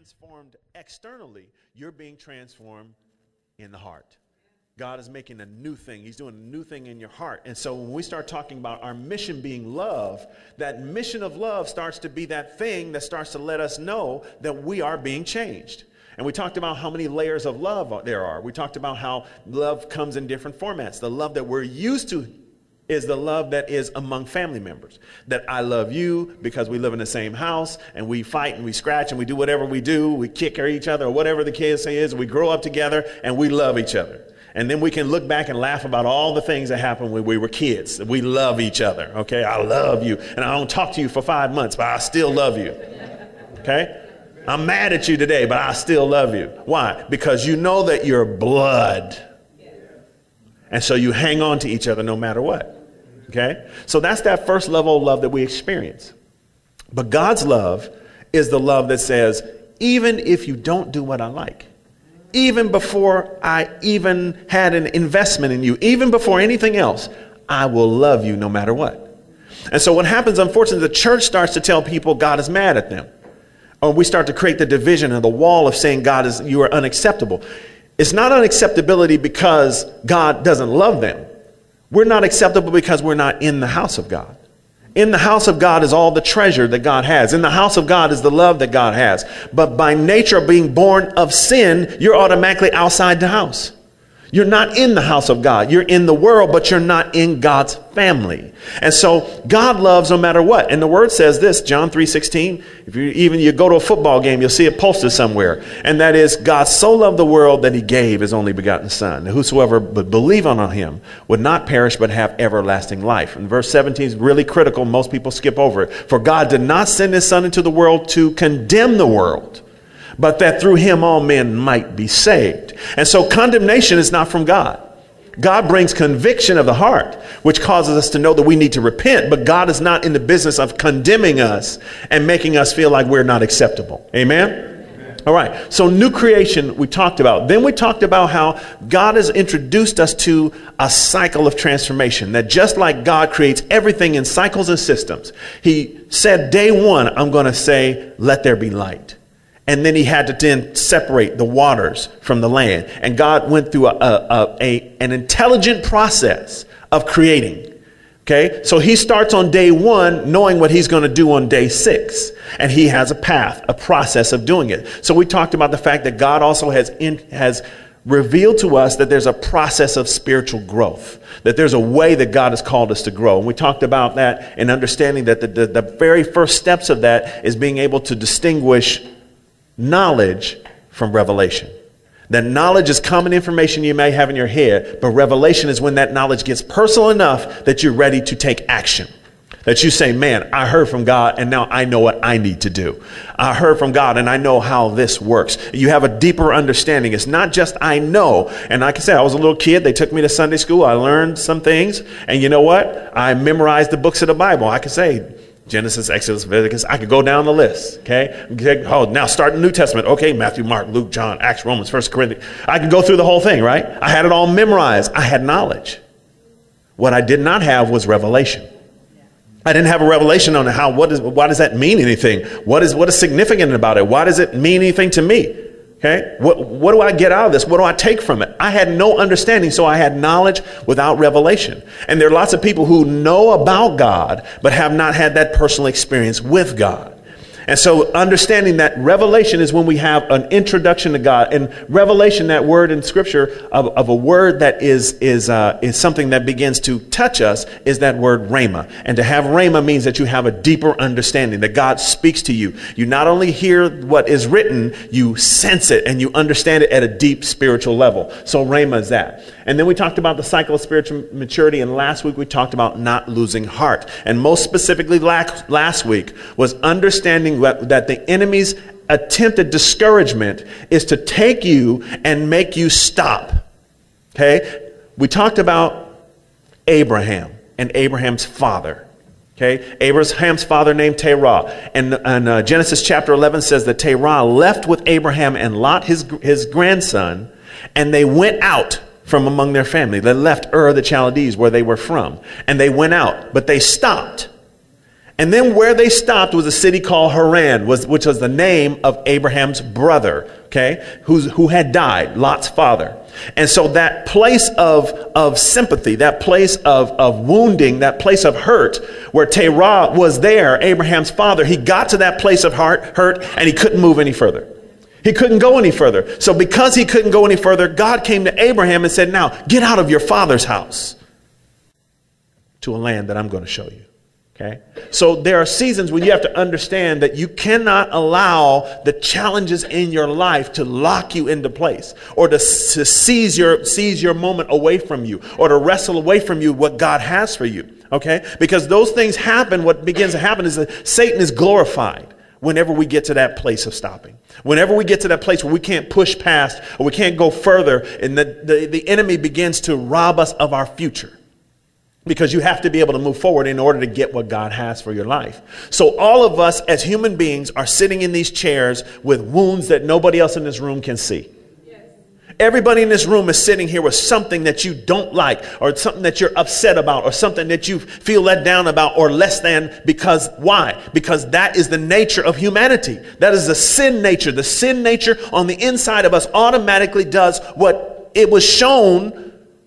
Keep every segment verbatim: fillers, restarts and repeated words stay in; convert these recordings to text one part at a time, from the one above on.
transformed externally, you're being transformed in the heart. God is making a new thing. He's doing a new thing in your heart. And so when we start talking about our mission being love, that mission of love starts to be that thing that starts to let us know that we are being changed. And we talked about how many layers of love there are. We talked about how love comes in different formats. The love that we're used to is the love that is among family members. That I love you because we live in the same house and we fight and we scratch and we do whatever we do. We kick each other or whatever the kids say is. We grow up together and we love each other. And then we can look back and laugh about all the things that happened when we were kids. We love each other, okay? I love you. And I don't talk to you for five months, but I still love you, okay? I'm mad at you today, but I still love you. Why? Because you know that you're blood. And so you hang on to each other no matter what, okay? So that's that first level of love that we experience. But God's love is the love that says, even if you don't do what I like, even before I even had an investment in you, even before anything else, I will love you no matter what. And so what happens, unfortunately, the church starts to tell people God is mad at them. Or we start to create the division and the wall of saying God is, you are unacceptable. It's not unacceptability because God doesn't love them. We're not acceptable because we're not in the house of God. In the house of God is all the treasure that God has. In the house of God is the love that God has. But by nature of being born of sin, you're automatically outside the house. You're not in the house of God. You're in the world, but you're not in God's family. And so God loves no matter what. And the word says this, John three sixteen. If you even you go to a football game, you'll see it posted somewhere. And that is, God so loved the world that he gave his only begotten son. Whosoever would believe on him would not perish, but have everlasting life. And verse seventeen is really critical. Most people skip over it. For God did not send his son into the world to condemn the world, but that through him all men might be saved. And so condemnation is not from God. God brings conviction of the heart, which causes us to know that we need to repent. But God is not in the business of condemning us and making us feel like we're not acceptable. Amen? Amen. All right. So new creation we talked about. Then we talked about how God has introduced us to a cycle of transformation. That just like God creates everything in cycles and systems, he said day one, I'm going to say, let there be light. And then he had to then separate the waters from the land. And God went through a, a, a, an intelligent process of creating. Okay, so he starts on day one knowing what he's going to do on day six. And he has a path, a process of doing it. So we talked about the fact that God also has in, has revealed to us that there's a process of spiritual growth, that there's a way that God has called us to grow. And we talked about that and understanding that the, the, the very first steps of that is being able to distinguish knowledge from revelation. That knowledge is common information you may have in your head, but revelation is when that knowledge gets personal enough that you're ready to take action. That you say, man, I heard from God and now I know what I need to do. I heard from God and I know how this works. You have a deeper understanding. It's not just I know. And like I said, I was a little kid. They took me to Sunday school. I learned some things. And you know what? I memorized the books of the Bible. I could say Genesis, Exodus, Leviticus. I could go down the list. Okay. Oh, now start the New Testament. Okay. Matthew, Mark, Luke, John, Acts, Romans, First Corinthians. I could go through the whole thing, right? I had it all memorized. I had knowledge. What I did not have was revelation. I didn't have a revelation on how, what is, why does that mean anything? What is, what is significant about it? Why does it mean anything to me? Okay. What, what do I get out of this? What do I take from it? I had no understanding. So I had knowledge without revelation. And there are lots of people who know about God, but have not had that personal experience with God. And so understanding that revelation is when we have an introduction to God. And revelation, that word in scripture of, of a word that is is uh, is something that begins to touch us is that word rhema. And to have rhema means that you have a deeper understanding, that God speaks to you. You not only hear what is written, you sense it and you understand it at a deep spiritual level. So rhema is that. And then we talked about the cycle of spiritual maturity. And last week we talked about not losing heart. And most specifically last, last week was understanding that the enemy's attempted discouragement is to take you and make you stop. Okay? We talked about Abraham and Abraham's father. Okay? Abraham's father named Terah. And, and uh, Genesis chapter eleven says that Terah left with Abraham and Lot, his, his grandson, and they went out from among their family. They left Ur the Chaldees where they were from. And they went out, but they stopped. And then where they stopped was a city called Haran, was, which was the name of Abraham's brother, okay, who's, who had died, Lot's father. And so that place of, of sympathy, that place of, of wounding, that place of hurt, where Terah was there, Abraham's father, he got to that place of heart, hurt, and he couldn't move any further. He couldn't go any further. So because he couldn't go any further, God came to Abraham and said, now get out of your father's house to a land that I'm going to show you. Okay. So there are seasons when you have to understand that you cannot allow the challenges in your life to lock you into place, or to, to seize your seize your moment away from you, or to wrestle away from you what God has for you. Okay. Because those things happen. What begins to happen is that Satan is glorified whenever we get to that place of stopping. Whenever we get to that place where we can't push past, or we can't go further, and the, the, the enemy begins to rob us of our future. Because you have to be able to move forward in order to get what God has for your life. So all of us as human beings are sitting in these chairs with wounds that nobody else in this room can see. Yes. Everybody in this room is sitting here with something that you don't like, or something that you're upset about, or something that you feel let down about, or less than. Because why? Because that is the nature of humanity. That is the sin nature. The sin nature on the inside of us automatically does what it was shown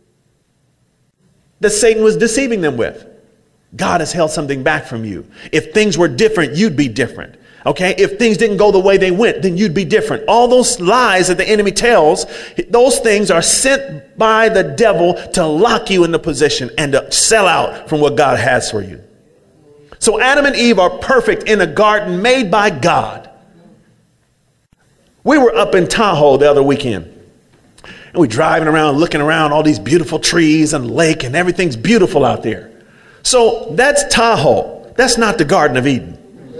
that Satan was deceiving them with. God has held something back from you. If things were different, you'd be different. Okay? If things didn't go the way they went, then you'd be different. All those lies that the enemy tells, those things are sent by the devil to lock you in the position and to sell out from what God has for you. So Adam and Eve are perfect in a garden made by God. We were up in Tahoe the other weekend. And we're driving around, looking around, all these beautiful trees and lake, and everything's beautiful out there. So that's Tahoe. That's not the Garden of Eden.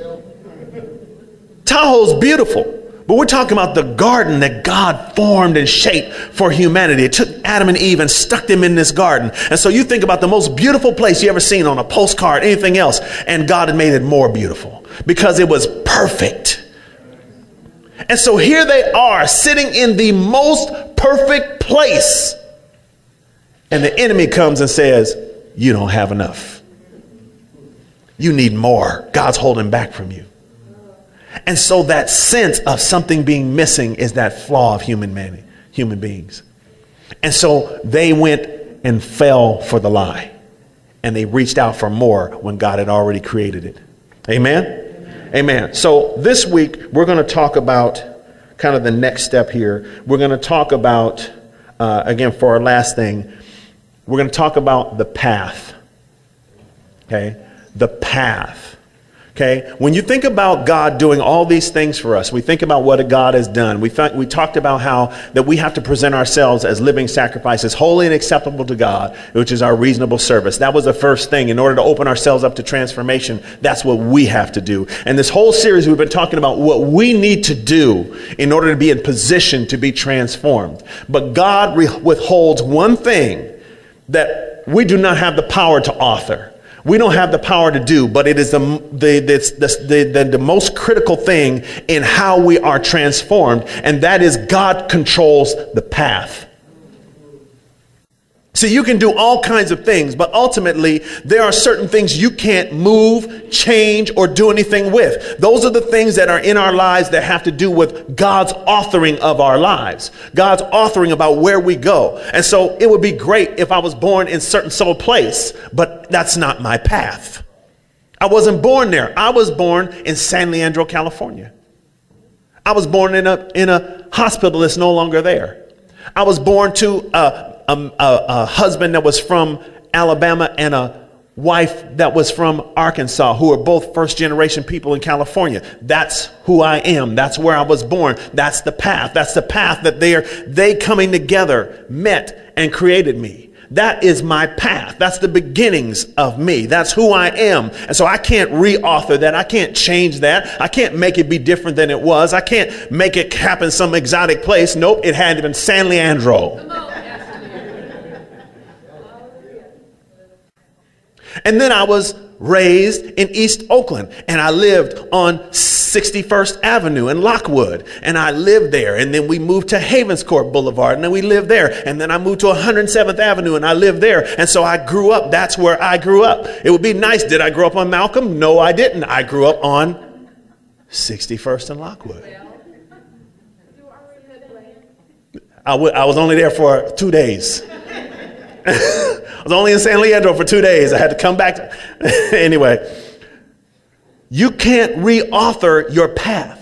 Tahoe's beautiful, but we're talking about the garden that God formed and shaped for humanity. It took Adam and Eve and stuck them in this garden. And so you think about the most beautiful place you ever seen on a postcard, anything else, and God had made it more beautiful because it was perfect. And so here they are sitting in the most perfect place. And the enemy comes and says, you don't have enough. You need more. God's holding back from you. And so that sense of something being missing is that flaw of human man, human beings. And so they went and fell for the lie. And they reached out for more when God had already created it. Amen? Amen. So this week, we're going to talk about kind of the next step here. We're going to talk about, uh, again, for our last thing, we're going to talk about the path. Okay? The path. Okay, when you think about God doing all these things for us, we think about what God has done. We th- we talked about how that we have to present ourselves as living sacrifices, holy and acceptable to God, which is our reasonable service. That was the first thing. In order to open ourselves up to transformation, that's what we have to do. And this whole series, we've been talking about what we need to do in order to be in position to be transformed. But God re- withholds one thing that we do not have the power to author. We don't have the power to do, but it is the the, the, the, the the most critical thing in how we are transformed, and that is God controls the path. So you can do all kinds of things, but ultimately there are certain things you can't move, change, or do anything with. Those are the things that are in our lives that have to do with God's authoring of our lives, God's authoring about where we go. And so it would be great if I was born in certain soul place, but that's not my path. I wasn't born there. I was born in San Leandro, California. I was born in a in a hospital that's no longer there. I was born to a A, a, a husband that was from Alabama and a wife that was from Arkansas, who are both first generation people in California. That's who I am. That's where I was born. That's the path. That's the path that they are, they coming together met and created me. That is my path. That's the beginnings of me. That's who I am. And so I can't re-author that. I can't change that. I can't make it be different than it was. I can't make it happen some exotic place. Nope, it had to be San Leandro. And then I was raised in East Oakland, and I lived on sixty-first Avenue in Lockwood, and I lived there. And then we moved to Havenscourt Boulevard, and then we lived there. And then I moved to one hundred seventh Avenue, and I lived there. And so I grew up. That's where I grew up. It would be nice. Did I grow up on Malcolm? No, I didn't. I grew up on sixty-first and Lockwood. I, w- I was only there for two days. I was only in San Leandro for two days. I had to come back. To anyway, you can't reauthor your path.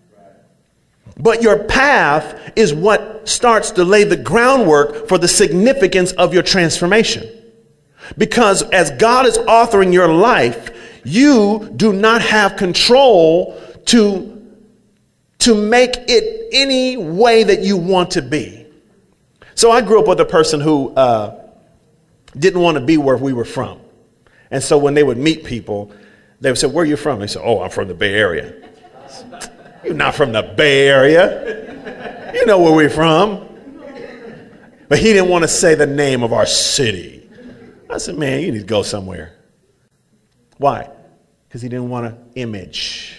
But your path is what starts to lay the groundwork for the significance of your transformation. Because as God is authoring your life, you do not have control to, to make it any way that you want to be. So I grew up with a person who uh, didn't want to be where we were from. And so when they would meet people, they would say, where are you from? They said, oh, I'm from the Bay Area. You're not from the Bay Area. You know where we're from. But he didn't want to say the name of our city. I said, man, you need to go somewhere. Why? Because he didn't want an image.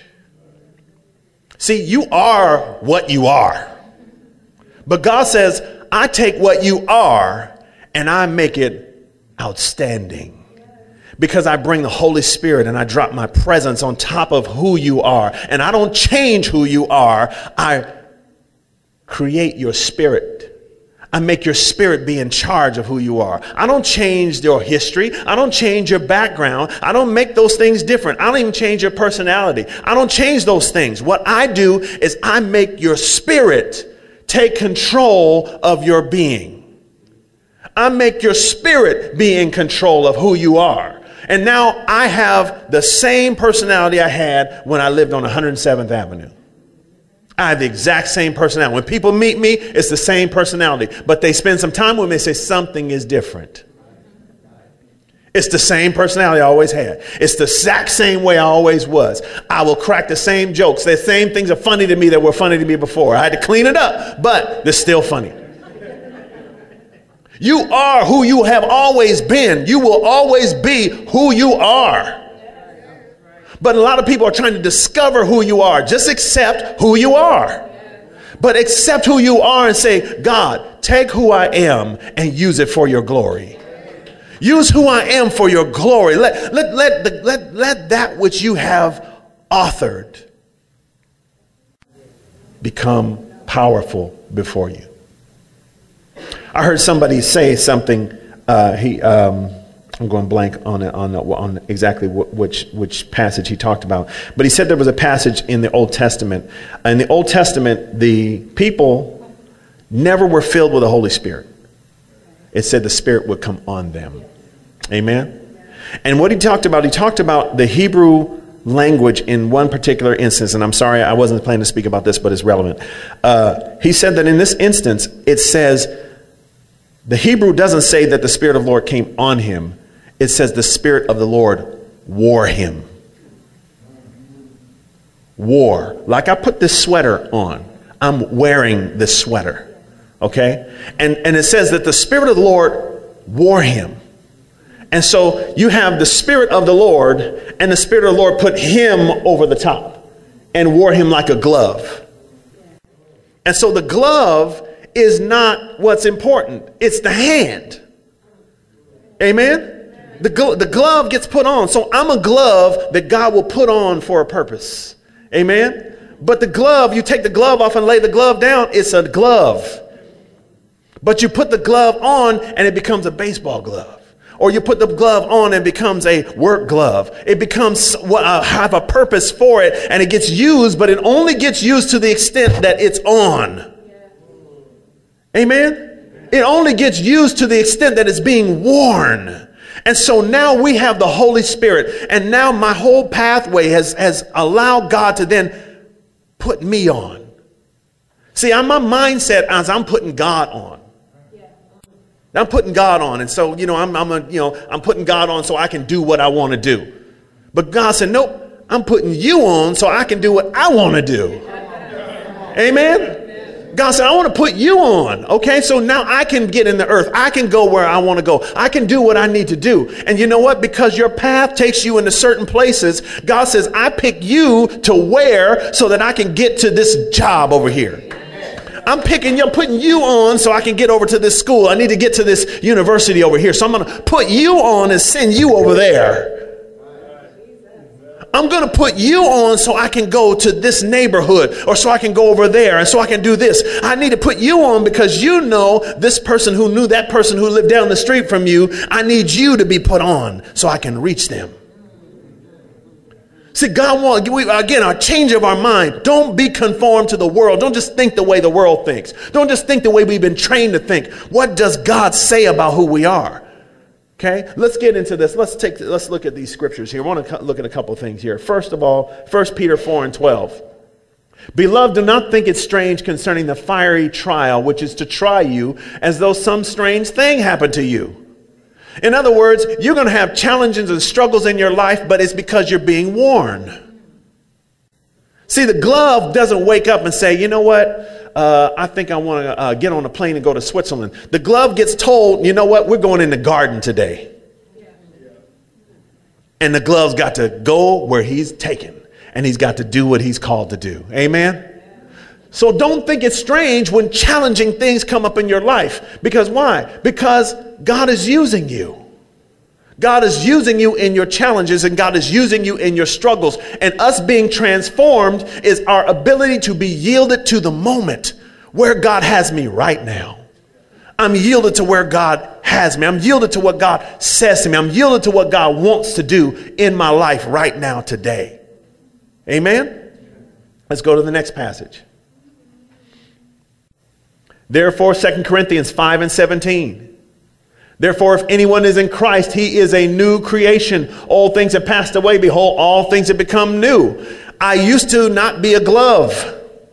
See, you are what you are. But God says, I take what you are and I make it outstanding. Because I bring the Holy Spirit and I drop my presence on top of who you are. And I don't change who you are. I create your spirit. I make your spirit be in charge of who you are. I don't change your history. I don't change your background. I don't make those things different. I don't even change your personality. I don't change those things. What I do is I make your spirit take control of your being. I make your spirit be in control of who you are. And now I have the same personality I had when I lived on one hundred seventh Avenue. I have the exact same personality. When people meet me, it's the same personality. But they spend some time with me and say something is different. It's the same personality I always had. It's the exact same way I always was. I will crack the same jokes. The same things are funny to me that were funny to me before. I had to clean it up, but they're still funny. You are who you have always been. You will always be who you are. But a lot of people are trying to discover who you are. Just accept who you are. But accept who you are and say, God, take who I am and use it for your glory. Use who I am for your glory. Let, let, let, the, let, let that which you have authored become powerful before you. I heard somebody say something. Uh, he, um, I'm going blank on it, on, on exactly wh- which which passage he talked about. But he said there was a passage in the Old Testament. In the Old Testament, the people never were filled with the Holy Spirit. It said the Spirit would come on them. Amen? And what he talked about, he talked about the Hebrew language in one particular instance. And I'm sorry, I wasn't planning to speak about this, but it's relevant. Uh, he said that in this instance, it says, the Hebrew doesn't say that the Spirit of the Lord came on him. It says the Spirit of the Lord wore him. Wore. Like I put this sweater on. I'm wearing this sweater. Okay? And, and it says that the Spirit of the Lord wore him. And so you have the Spirit of the Lord, and the Spirit of the Lord put him over the top and wore him like a glove. And so the glove is not what's important. It's the hand. Amen? The, glo- the glove gets put on. So I'm a glove that God will put on for a purpose. Amen? But the glove, you take the glove off and lay the glove down, it's a glove. But you put the glove on and it becomes a baseball glove. Or you put the glove on and it becomes a work glove. It becomes what uh, have a purpose for it, and it gets used, but it only gets used to the extent that it's on. Amen? It only gets used to the extent that it's being worn. And so now we have the Holy Spirit. And now my whole pathway has, has allowed God to then put me on. See, I'm, my mindset as I'm putting God on. I'm putting God on. And so, you know, I'm, I'm, a, you know, I'm putting God on so I can do what I want to do. But God said, nope, I'm putting you on so I can do what I want to do. Amen? God said, I want to put you on. Okay, so now I can get in the earth. I can go where I want to go. I can do what I need to do. And you know what? Because your path takes you into certain places, God says, I pick you to where so that I can get to this job over here. I'm picking you, I'm putting you on so I can get over to this school. I need to get to this university over here. So I'm going to put you on and send you over there. I'm going to put you on so I can go to this neighborhood, or so I can go over there, and so I can do this. I need to put you on because you know this person who knew that person who lived down the street from you. I need you to be put on so I can reach them. See, God wants, we, again, our change of our mind. Don't be conformed to the world. Don't just think the way the world thinks. Don't just think the way we've been trained to think. What does God say about who we are? Okay, let's get into this. Let's take, let's look at these scriptures here. I want to look at a couple of things here. First of all, First Peter four and twelve. Beloved, do not think it strange concerning the fiery trial, which is to try you as though some strange thing happened to you. In other words, you're going to have challenges and struggles in your life, but it's because you're being warned. See, the glove doesn't wake up and say, you know what, uh, I think I want to uh, get on a plane and go to Switzerland. The glove gets told, you know what, we're going in the garden today. And the glove's got to go where he's taken, and he's got to do what he's called to do. Amen? So don't think it's strange when challenging things come up in your life. Because why? Because God is using you. God is using you in your challenges, and God is using you in your struggles. And us being transformed is our ability to be yielded to the moment where God has me right now. I'm yielded to where God has me. I'm yielded to what God says to me. I'm yielded to what God wants to do in my life right now today. Amen? Let's go to the next passage. Therefore, Second Corinthians five and seventeen. Therefore, if anyone is in Christ, he is a new creation. All things have passed away. Behold, all things have become new. I used to not be a glove.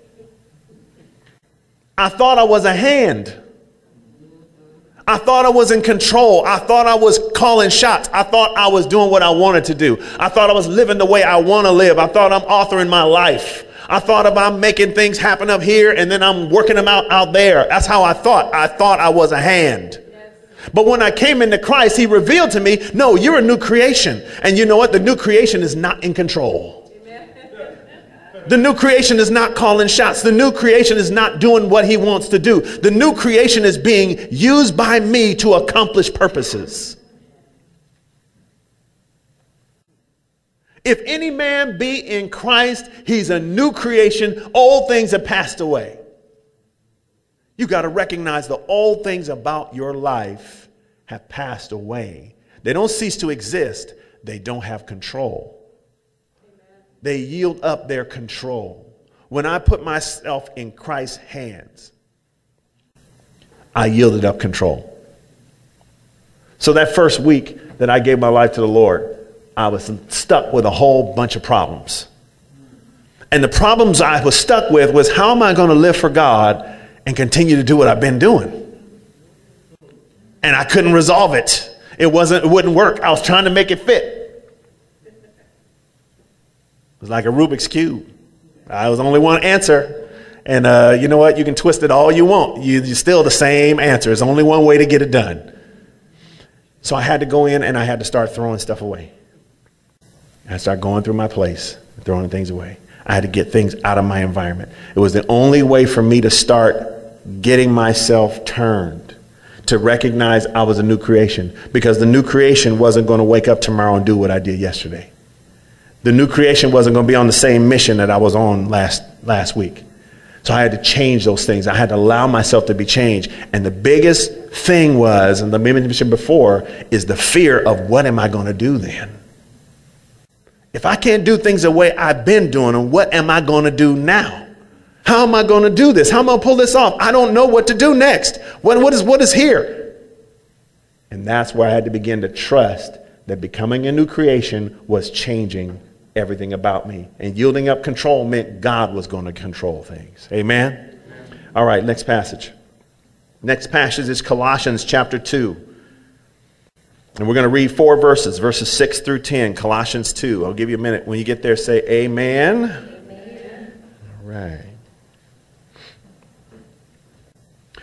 I thought I was a hand. I thought I was in control. I thought I was calling shots. I thought I was doing what I wanted to do. I thought I was living the way I want to live. I thought I'm authoring my life. I thought about making things happen up here and then I'm working them out out there. That's how I thought. I thought I was a hand. But when I came into Christ, he revealed to me, no, you're a new creation. And you know what? The new creation is not in control. The new creation is not calling shots. The new creation is not doing what he wants to do. The new creation is being used by me to accomplish purposes. If any man be in Christ, he's a new creation. Old things have passed away. You got to recognize that all things about your life have passed away. They don't cease to exist. They don't have control. They yield up their control. When I put myself in Christ's hands, I yielded up control. So that first week that I gave my life to the Lord, I was stuck with a whole bunch of problems. And the problems I was stuck with was, how am I going to live for God and continue to do what I've been doing? And I couldn't resolve it. It wasn't, it wouldn't work. I was trying to make it fit. It was like a Rubik's Cube. I was only one answer. And uh, you know what? You can twist it all you want. You, you're still the same answer. There's only one way to get it done. So I had to go in and I had to start throwing stuff away. I started going through my place, throwing things away. I had to get things out of my environment. It was the only way for me to start getting myself turned, to recognize I was a new creation, because the new creation wasn't going to wake up tomorrow and do what I did yesterday. The new creation wasn't going to be on the same mission that I was on last, last week. So I had to change those things. I had to allow myself to be changed. And the biggest thing was, and the mentioned before, is the fear of what am I going to do then? If I can't do things the way I've been doing them, what am I going to do now? How am I going to do this? How am I going to pull this off? I don't know what to do next. What, what is, what is here? And that's where I had to begin to trust that becoming a new creation was changing everything about me. And yielding up control meant God was going to control things. Amen? Amen. All right, next passage. Next passage is Colossians chapter two. And we're going to read four verses, verses six through ten, Colossians two. I'll give you a minute. When you get there, say amen. Amen. All right.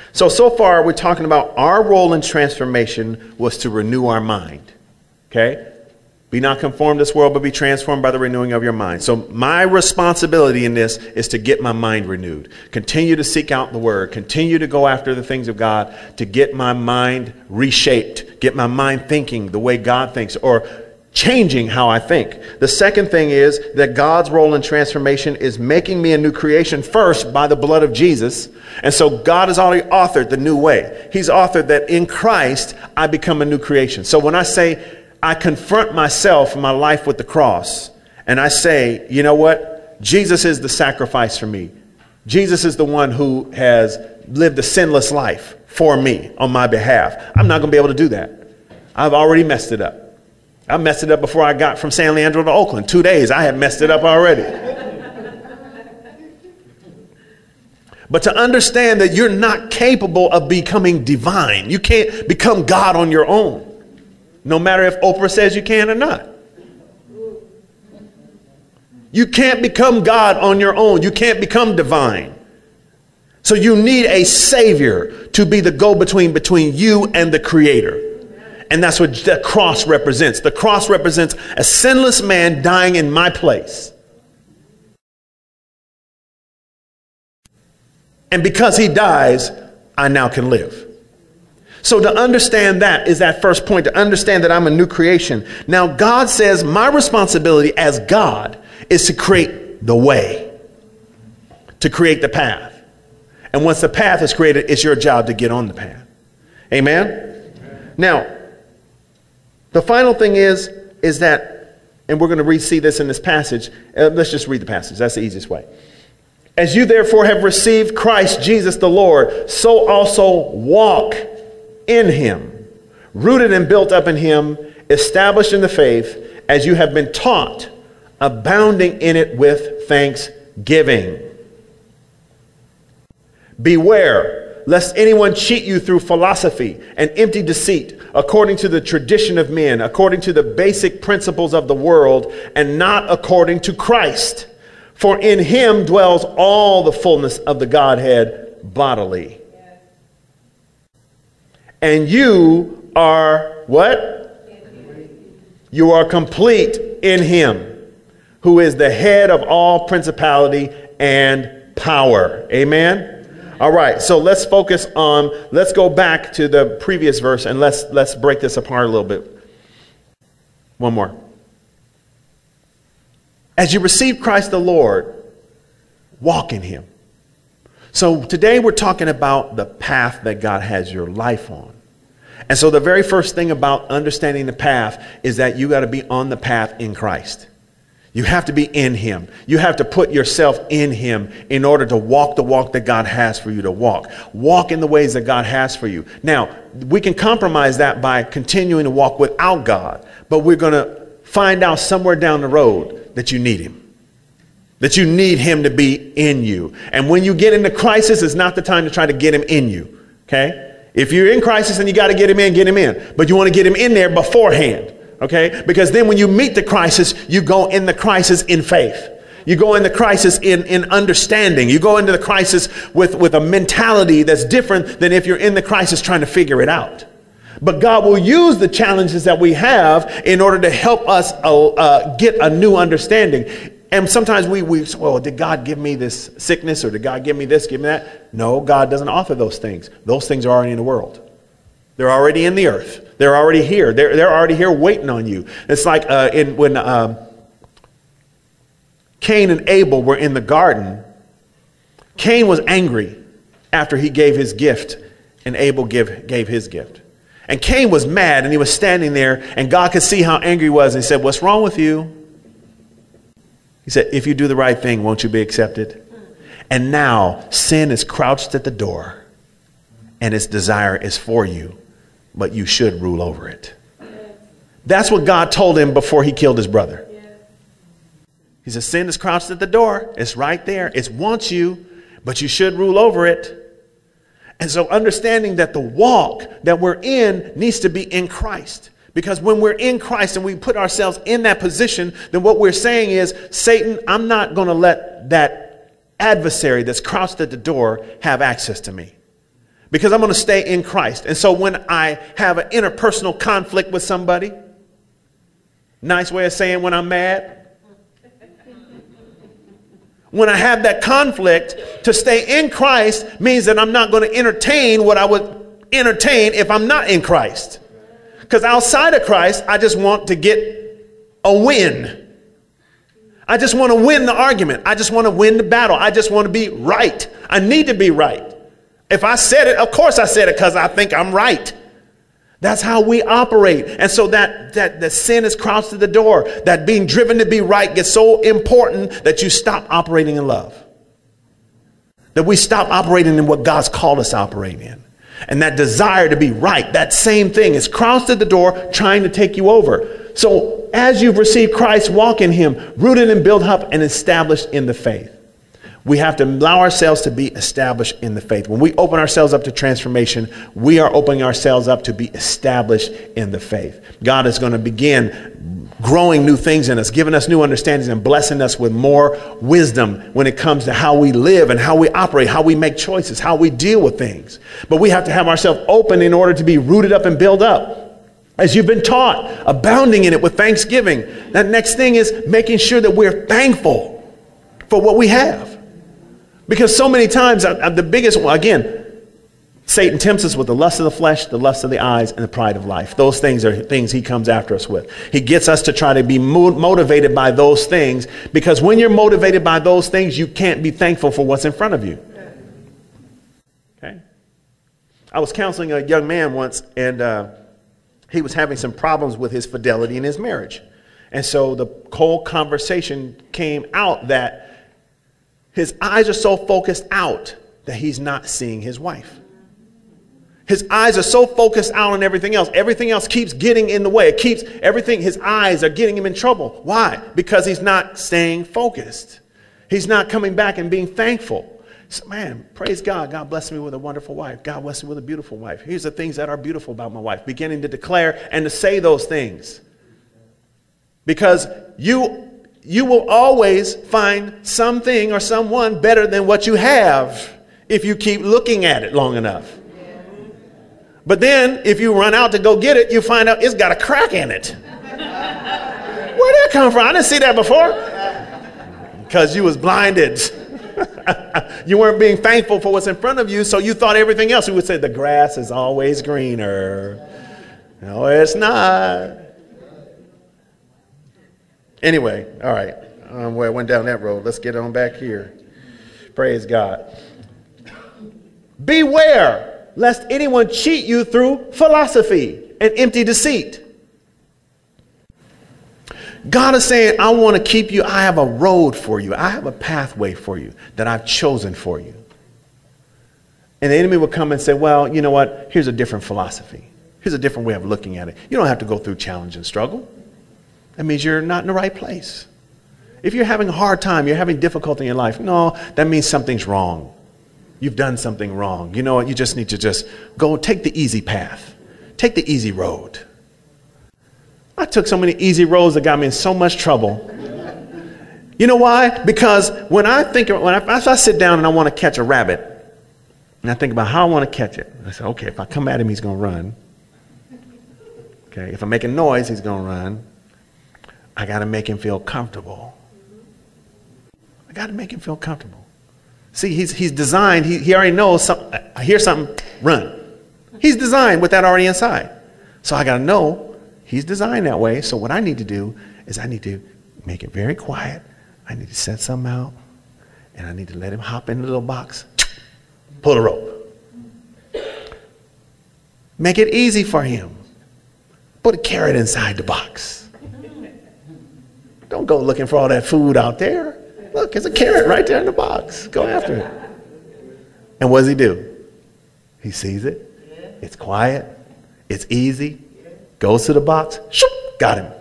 So, so far we're talking about our role in transformation was to renew our mind. Okay? Be not conformed to this world, but be transformed by the renewing of your mind. So my responsibility in this is to get my mind renewed. Continue to seek out the word. Continue to go after the things of God to get my mind reshaped. Get my mind thinking the way God thinks, or changing how I think. The second thing is that God's role in transformation is making me a new creation first by the blood of Jesus. And so God has already authored the new way. He's authored that in Christ, I become a new creation. So when I say I confront myself and my life with the cross, and I say, you know what? Jesus is the sacrifice for me. Jesus is the one who has lived a sinless life for me on my behalf. I'm not going to be able to do that. I've already messed it up. I messed it up before I got from San Leandro to Oakland. Two days, I had messed it up already. But to understand that you're not capable of becoming divine. You can't become God on your own. No matter if Oprah says you can or not. You can't become God on your own. You can't become divine. So you need a savior to be the go-between between you and the creator. And that's what the cross represents. The cross represents a sinless man dying in my place. And because he dies, I now can live. So to understand that is that first point, to understand that I'm a new creation. Now God says my responsibility as God is to create the way, to create the path. And once the path is created, it's your job to get on the path. Amen? Amen. Now, the final thing is, is that, and we're going to re-see this in this passage. Uh, let's just read the passage. That's the easiest way. As you therefore have received Christ Jesus the Lord, so also walk in him, rooted and built up in him, established in the faith, as you have been taught, abounding in it with thanksgiving. Beware, lest anyone cheat you through philosophy and empty deceit, according to the tradition of men, according to the basic principles of the world, and not according to Christ. For in him dwells all the fullness of the Godhead bodily. And you are what? You are complete in him, who is the head of all principality and power. Amen? All right, so let's focus on, let's go back to the previous verse and let's let's break this apart a little bit. One more. As you receive Christ the Lord, walk in him. So today we're talking about the path that God has your life on. And so the very first thing about understanding the path is that you got to be on the path in Christ. You have to be in him. You have to put yourself in him in order to walk the walk that God has for you to walk. Walk in the ways that God has for you. Now, we can compromise that by continuing to walk without God, but we're going to find out somewhere down the road that you need him. That you need him to be in you. And when you get into crisis, it's not the time to try to get him in you. Okay? If you're in crisis and you got to get him in, get him in. But you want to get him in there beforehand. Okay? Because then when you meet the crisis, you go in the crisis in faith. You go in the crisis in, in understanding. You go into the crisis with, with a mentality that's different than if you're in the crisis trying to figure it out. But God will use the challenges that we have in order to help us uh, uh, get a new understanding. And sometimes we, we say, well, did God give me this sickness, or did God give me this, give me that? No, God doesn't author those things. Those things are already in the world. They're already in the earth. They're already here. They're, they're already here waiting on you. It's like uh, in, when uh, Cain and Abel were in the garden. Cain was angry after he gave his gift, and Abel give, gave his gift. And Cain was mad, and he was standing there, and God could see how angry he was. And he said, what's wrong with you? He said, if you do the right thing, won't you be accepted? And now sin is crouched at the door, and its desire is for you, but you should rule over it. That's what God told him before he killed his brother. He said, sin is crouched at the door. It's right there. It wants you, but you should rule over it. And so understanding that the walk that we're in needs to be in Christ. Because when we're in Christ and we put ourselves in that position, then what we're saying is, Satan, I'm not going to let that adversary that's crouched at the door have access to me. because I'm going to stay in Christ. And so when I have an interpersonal conflict with somebody, nice way of saying when I'm mad, when I have that conflict, to stay in Christ means that I'm not going to entertain what I would entertain if I'm not in Christ. Because outside of Christ, I just want to get a win. I just want to win the argument. I just want to win the battle. I just want to be right. I need to be right. If I said it, of course I said it because I think I'm right. That's how we operate. And so that, that the sin is crouched at the door, that being driven to be right gets so important that you stop operating in love. That we stop operating in what God's called us to operate in. And that desire to be right, that same thing is crouched at the door trying to take you over. So as you've received Christ, walk in him, rooted and built up and established in the faith. We have to allow ourselves to be established in the faith. When we open ourselves up to transformation, we are opening ourselves up to be established in the faith. God is going to begin growing new things in us, giving us new understandings and blessing us with more wisdom when it comes to how we live and how we operate, how we make choices, how we deal with things. But we have to have ourselves open in order to be rooted up and built up. As you've been taught, abounding in it with thanksgiving. That next thing is making sure that we're thankful for what we have. Because so many times, uh, the biggest one, again, Satan tempts us with the lust of the flesh, the lust of the eyes, and the pride of life. Those things are things he comes after us with. He gets us to try to be mo- motivated by those things, because when you're motivated by those things, you can't be thankful for what's in front of you. Okay? I was counseling a young man once, and uh, he was having some problems with his fidelity in his marriage. And so the whole conversation came out that his eyes are so focused out that he's not seeing his wife. His eyes are so focused out on everything else. Everything else keeps getting in the way. It keeps everything, his eyes are getting him in trouble. Why? Because he's not staying focused. He's not coming back and being thankful. So, man, praise God. God blessed me with a wonderful wife. God blessed me with a beautiful wife. Here's the things that are beautiful about my wife. Beginning to declare and to say those things. Because you, you will always find something or someone better than what you have if you keep looking at it long enough. But then, if you run out to go get it, you find out it's got a crack in it. Where'd that come from? I didn't see that before. Because you was blinded. You weren't being thankful for what's in front of you, so you thought everything else. We would say the grass is always greener. No, it's not. Anyway, all right. Um, well, I went down that road. Let's get on back here. Praise God. Beware lest anyone cheat you through philosophy and empty deceit. God is saying, I want to keep you. I have a road for you. I have a pathway for you that I've chosen for you. And the enemy will come and say, well, you know what? Here's a different philosophy. Here's a different way of looking at it. You don't have to go through challenge and struggle. That means you're not in the right place. If you're having a hard time, you're having difficulty in your life, no, that means something's wrong. You've done something wrong. You know what? You just need to just go take the easy path. Take the easy road. I took so many easy roads that got me in so much trouble. You know why? Because when I think, when I, if I sit down and I want to catch a rabbit, and I think about how I want to catch it, I say, okay, if I come at him, he's going to run. Okay, if I make a noise, he's going to run. I got to make him feel comfortable. I got to make him feel comfortable. See, he's, he's designed, he, he already knows, some, I hear something, run. He's designed with that already inside. So I got to know he's designed that way. So what I need to do is I need to make it very quiet. I need to set something out, and I need to let him hop in the little box, pull the rope. Make it easy for him. Put a carrot inside the box. Don't go looking for all that food out there. Look, there's a carrot right there in the box. Go after it. And what does he do? He sees it. It's quiet. It's easy. Goes to the box. Shoop, got him.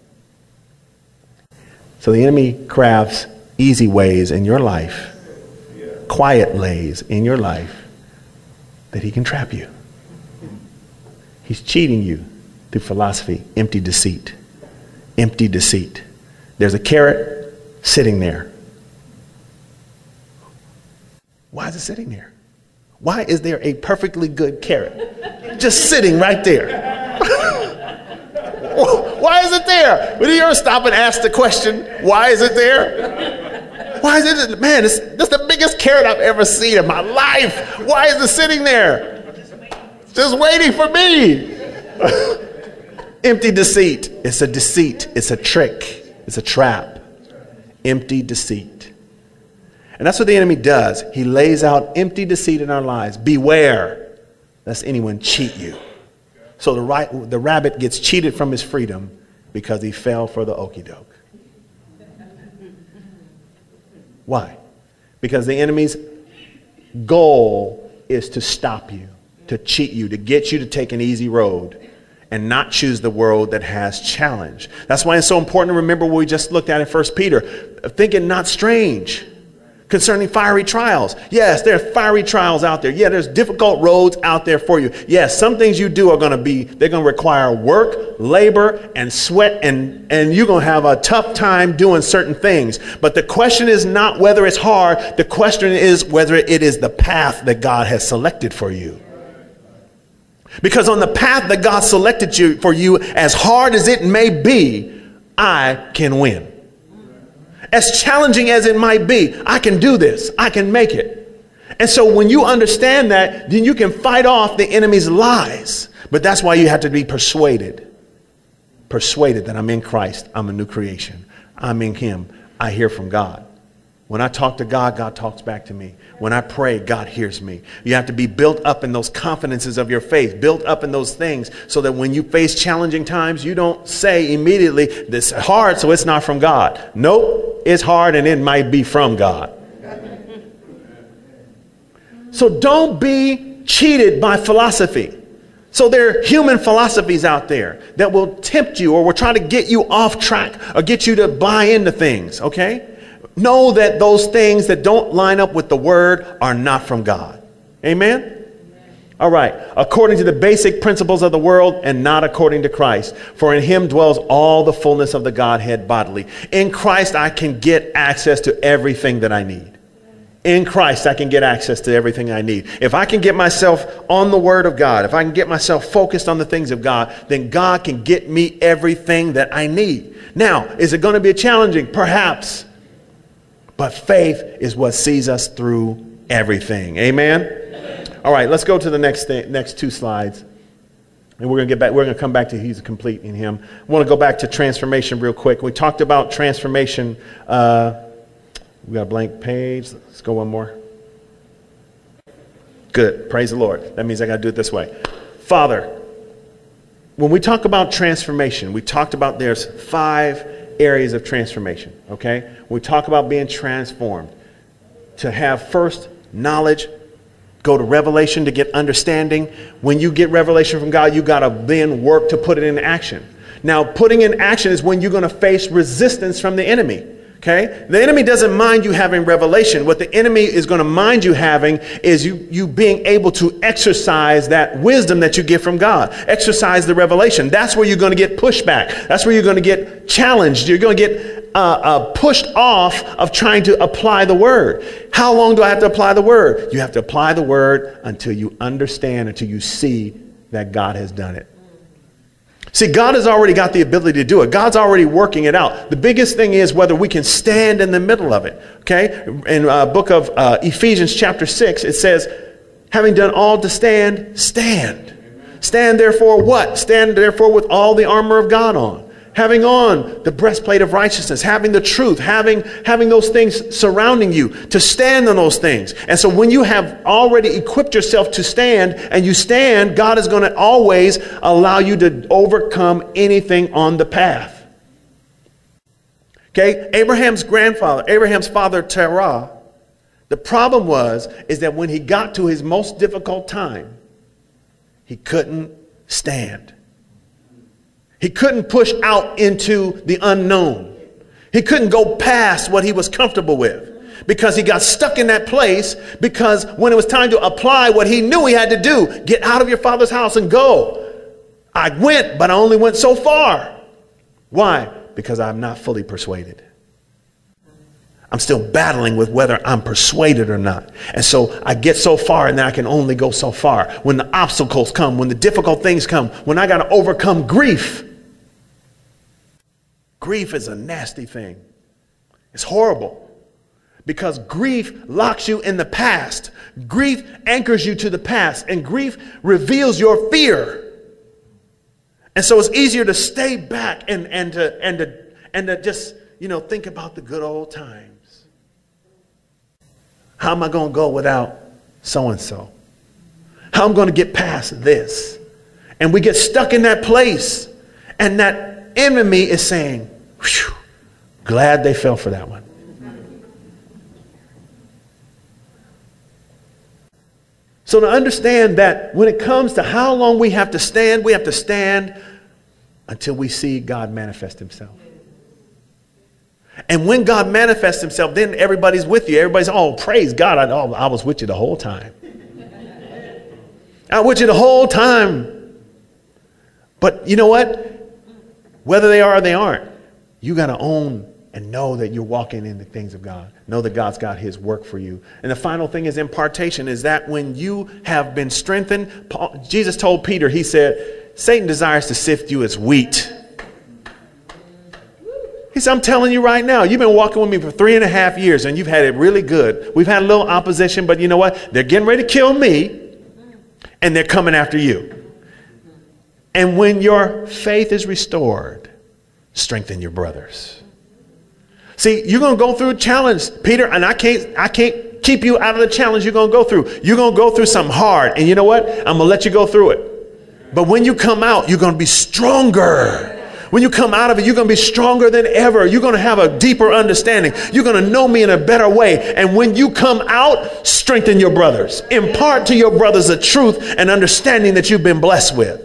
So the enemy crafts easy ways in your life, quiet ways in your life, that he can trap you. He's cheating you through philosophy, empty deceit. Empty deceit. There's a carrot sitting there. Why is it sitting there? Why is there a perfectly good carrot just sitting right there? Why is it there? Would you ever stop and ask the question, why is it there? Why is it? Man, this, this is the biggest carrot I've ever seen in my life. Why is it sitting there? Just waiting for me. Empty deceit. It's a deceit. It's a trick. It's a trap. Empty deceit. And that's what the enemy does. He lays out empty deceit in our lives. Beware lest anyone cheat you. So the, right, the rabbit gets cheated from his freedom because he fell for the okie doke. Why? Because the enemy's goal is to stop you, to cheat you, to get you to take an easy road and not choose the road that has challenge. That's why it's so important to remember what we just looked at in First Peter. Think it not strange concerning fiery trials. Yes, there are fiery trials out there. Yeah, there's difficult roads out there for you. Yes, some things you do are going to be, they're going to require work, labor, and sweat, and, and you're going to have a tough time doing certain things. But the question is not whether it's hard. The question is whether it is the path that God has selected for you. Because on the path that God selected you for you, as hard as it may be, I can win. As challenging as it might be, I can do this. I can make it. And so when you understand that, then you can fight off the enemy's lies. But that's why you have to be persuaded. Persuaded that I'm in Christ. I'm a new creation. I'm in him. I hear from God. When I talk to God, God talks back to me. When I pray, God hears me. You have to be built up in those confidences of your faith, built up in those things so that when you face challenging times, you don't say immediately, this is hard, so it's not from God. Nope, it's hard and it might be from God. So don't be cheated by philosophy. So there are human philosophies out there that will tempt you or will try to get you off track or get you to buy into things, okay? Know that those things that don't line up with the word are not from God. Amen? Amen? All right. According to the basic principles of the world and not according to Christ. For in him dwells all the fullness of the Godhead bodily. In Christ, I can get access to everything that I need. In Christ, I can get access to everything I need. If I can get myself on the word of God, if I can get myself focused on the things of God, then God can get me everything that I need. Now, is it going to be challenging? Perhaps. But faith is what sees us through everything. Amen? Amen. All right, let's go to the next thing, next two slides. And we're going to get back. We're going to come back to he's complete in him. I want to go back to transformation real quick. We talked about transformation. Uh, we got a blank page. Let's go one more. Good. Praise the Lord. That means I got to do it this way. Father, when we talk about transformation, we talked about there's five areas of transformation, okay? We talk about being transformed. To have first knowledge, go to revelation to get understanding. When you get revelation from God, you got to then work to put it in action. Now, putting in action is when you're going to face resistance from the enemy. Okay? The enemy doesn't mind you having revelation. What the enemy is going to mind you having is you, you being able to exercise that wisdom that you get from God. Exercise the revelation. That's where you're going to get pushback. That's where you're going to get challenged. You're going to get uh, uh, pushed off of trying to apply the word. How long do I have to apply the word? You have to apply the word until you understand, until you see that God has done it. See, God has already got the ability to do it. God's already working it out. The biggest thing is whether we can stand in the middle of it. Okay? In the uh, book of uh, Ephesians chapter six, it says, having done all to stand, stand. Stand therefore what? Stand therefore with all the armor of God on. Having on the breastplate of righteousness, having the truth, having, having those things surrounding you, to stand on those things. And so when you have already equipped yourself to stand, and you stand, God is going to always allow you to overcome anything on the path. Okay? Abraham's grandfather, Abraham's father Terah, the problem was, is that when he got to his most difficult time, he couldn't stand. He couldn't push out into the unknown. He couldn't go past what he was comfortable with because he got stuck in that place, because when it was time to apply what he knew he had to do, get out of your father's house and go. I went, but I only went so far. Why? Because I'm not fully persuaded. I'm still battling with whether I'm persuaded or not. And so I get so far and then I can only go so far. When the obstacles come, when the difficult things come, when I got to overcome grief. Grief is a nasty thing. It's horrible because grief locks you in the past. Grief anchors you to the past, and grief reveals your fear. And so it's easier to stay back and, and, to, and, to, and to just, you know, think about the good old times. How am I going to go without so-and-so? How am I going to get past this? And we get stuck in that place. And that enemy is saying, whew, glad they fell for that one. So to understand that when it comes to how long we have to stand, we have to stand until we see God manifest himself. And when God manifests himself, then everybody's with you. Everybody's, oh, praise God. I, oh, I was with you the whole time. I was with you the whole time. But you know what? Whether they are or they aren't, you got to own and know that you're walking in the things of God. Know that God's got his work for you. And the final thing is impartation, is that when you have been strengthened, Paul, Jesus told Peter, he said, Satan desires to sift you as wheat. He said, I'm telling you right now, you've been walking with me for three and a half years and you've had it really good. We've had a little opposition, but you know what? They're getting ready to kill me and they're coming after you. And when your faith is restored, strengthen your brothers. See, you're going to go through a challenge, Peter, and I can't, I can't keep you out of the challenge you're going to go through. You're going to go through something hard. And you know what? I'm going to let you go through it. But when you come out, you're going to be stronger. When you come out of it, you're going to be stronger than ever. You're going to have a deeper understanding. You're going to know me in a better way. And when you come out, strengthen your brothers. Impart to your brothers the truth and understanding that you've been blessed with.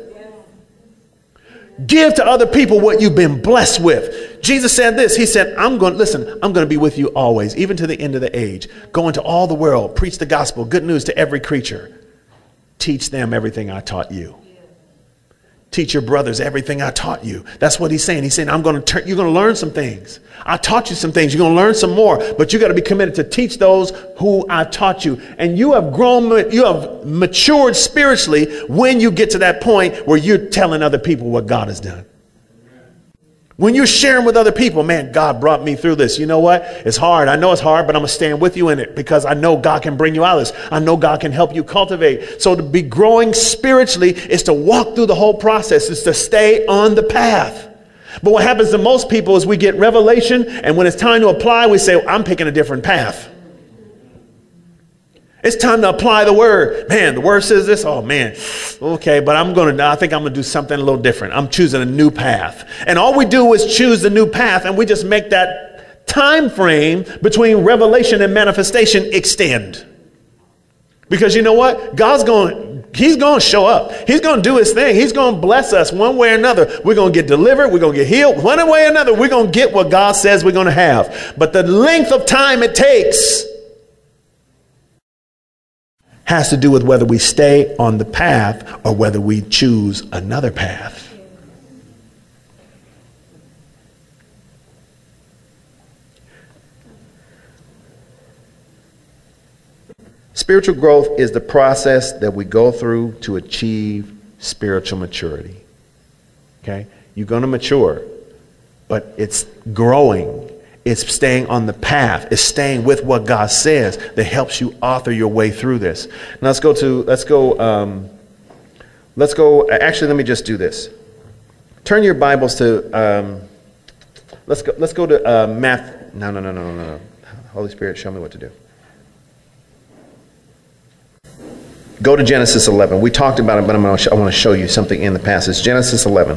Give to other people what you've been blessed with. Jesus said this. He said, I'm going to, listen, I'm going to be with you always, even to the end of the age. Go into all the world, preach the gospel, good news to every creature. Teach them everything I taught you. Teach your brothers everything I taught you. That's what he's saying. He's saying, I'm going to turn, you're going to learn some things. I taught you some things. You're going to learn some more, but you got to be committed to teach those who I taught you. And you have grown, you have matured spiritually when you get to that point where you're telling other people what God has done. When you're sharing with other people, man, God brought me through this. You know what? It's hard. I know it's hard, but I'm going to stand with you in it because I know God can bring you out of this. I know God can help you cultivate. So to be growing spiritually is to walk through the whole process. Is to stay on the path. But what happens to most people is we get revelation, and when it's time to apply, we say, well, I'm picking a different path. It's time to apply the word. Man, the word says this. Oh, man. Okay, but I'm going to, I think I'm going to do something a little different. I'm choosing a new path. And all we do is choose the new path, and we just make that time frame between revelation and manifestation extend. Because you know what? God's going, he's going to show up. He's going to do his thing. He's going to bless us one way or another. We're going to get delivered. We're going to get healed. One way or another, we're going to get what God says we're going to have. But the length of time it takes has to do with whether we stay on the path or whether we choose another path. Spiritual growth is the process that we go through to achieve spiritual maturity. Okay? You're going to mature, but it's growing. It's staying on the path. It's staying with what God says that helps you author your way through this. Now let's go to, let's go, um, let's go, actually, let me just do this. Turn your Bibles to, um, let's go, let's go to uh, Math. No, no, no, no, no, no. Holy Spirit, show me what to do. Go to Genesis eleven. We talked about it, but I'm gonna sh- I want to show you something in the passage. Genesis eleven.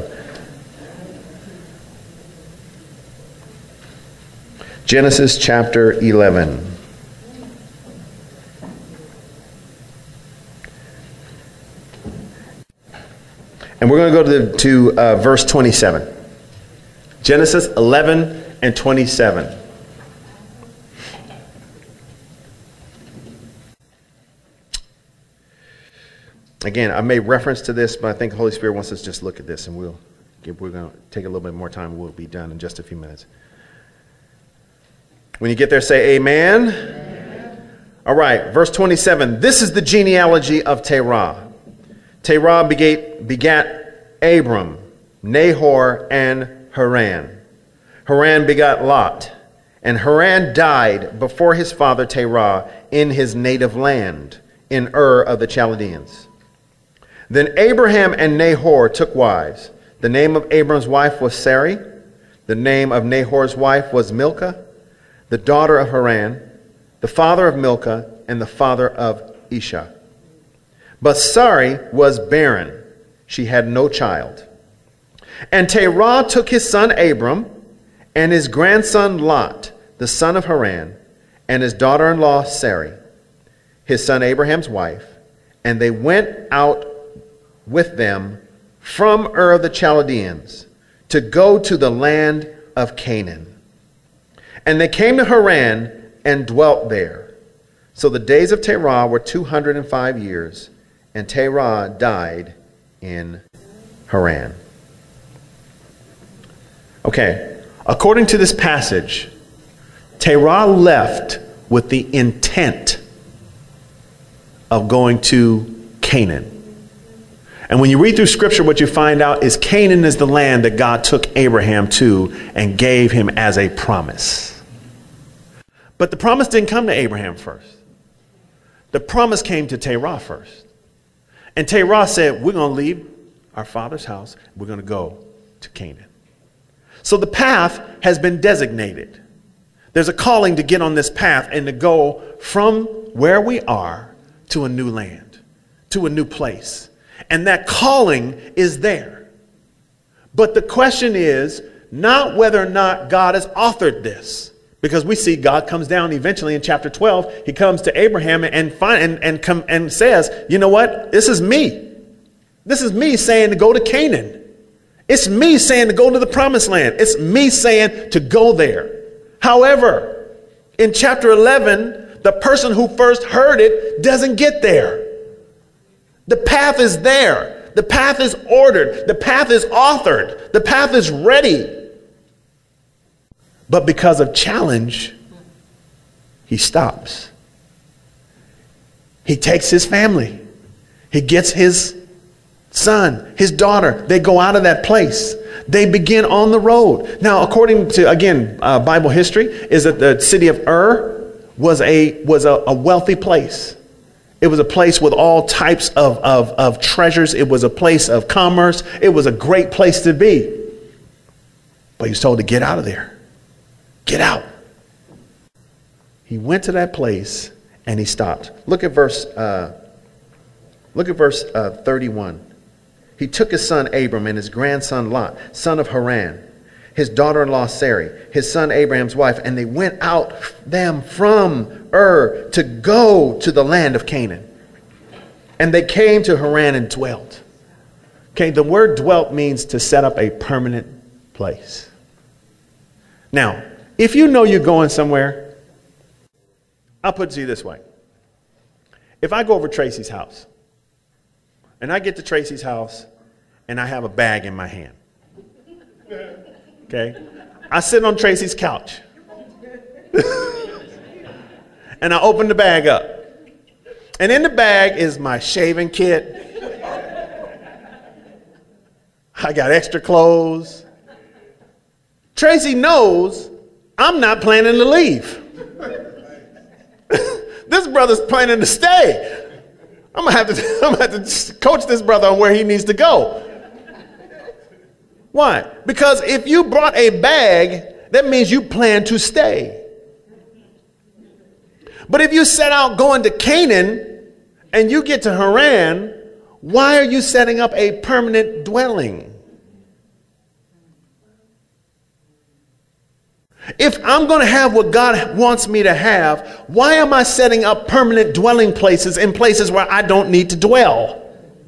Genesis chapter eleven. And we're going to go to, the, to uh, verse twenty-seven. Genesis eleven and twenty-seven. Again, I made reference to this, but I think the Holy Spirit wants us to just look at this, and we'll we're going to take a little bit more time. We'll be done in just a few minutes. When you get there, say amen. Amen. All right, verse twenty-seven. This is the genealogy of Terah. Terah begat, begat Abram, Nahor, and Haran. Haran begot Lot. And Haran died before his father Terah in his native land, in Ur of the Chaldeans. Then Abraham and Nahor took wives. The name of Abram's wife was Sarai. The name of Nahor's wife was Milcah, the daughter of Haran, the father of Milcah, and the father of Isha. But Sarai was barren. She had no child. And Terah took his son Abram and his grandson Lot, the son of Haran, and his daughter-in-law Sarai, his son Abraham's wife, and they went out with them from Ur of the Chaldeans to go to the land of Canaan. And they came to Haran and dwelt there. So the days of Terah were two hundred five years, and Terah died in Haran. Okay, according to this passage, Terah left with the intent of going to Canaan. And when you read through Scripture, what you find out is Canaan is the land that God took Abraham to and gave him as a promise. But the promise didn't come to Abraham first. The promise came to Terah first. And Terah said, we're going to leave our father's house. We're going to go to Canaan. So the path has been designated. There's a calling to get on this path and to go from where we are to a new land, to a new place. And that calling is there. But the question is not whether or not God has authored this. Because we see God comes down eventually in chapter twelve. He comes to Abraham and find, and and come and says, you know what? This is me. This is me saying to go to Canaan. It's me saying to go to the promised land. It's me saying to go there. However, in chapter eleven, the person who first heard it doesn't get there. The path is there. The path is ordered. The path is authored. The path is ready. But because of challenge, he stops. He takes his family. He gets his son, his daughter. They go out of that place. They begin on the road. Now, according to, again, uh, Bible history, is that the city of Ur was a was a, a wealthy place. It was a place with all types of, of, of treasures. It was a place of commerce. It was a great place to be. But he was told to get out of there. Get out. He went to that place and he stopped. Look at verse, uh, look at verse uh, thirty-one. He took his son Abram and his grandson Lot, son of Haran, his daughter-in-law Sarai, his son Abraham's wife, and they went out them from Ur to go to the land of Canaan. And they came to Haran and dwelt. Okay, the word dwelt means to set up a permanent place. Now, if you know you're going somewhere, I'll put it to you this way. If I go over Tracy's house, and I get to Tracy's house, and I have a bag in my hand, okay? I sit on Tracy's couch, and I open the bag up. And in the bag is my shaving kit. I got extra clothes. Tracy knows I'm not planning to leave. This brother's planning to stay. I'm gonna have to, I'm gonna have to coach this brother on where he needs to go. Why? Because if you brought a bag, that means you plan to stay. But if you set out going to Canaan and you get to Haran, why are you setting up a permanent dwelling? If I'm going to have what God wants me to have, why am I setting up permanent dwelling places in places where I don't need to dwell?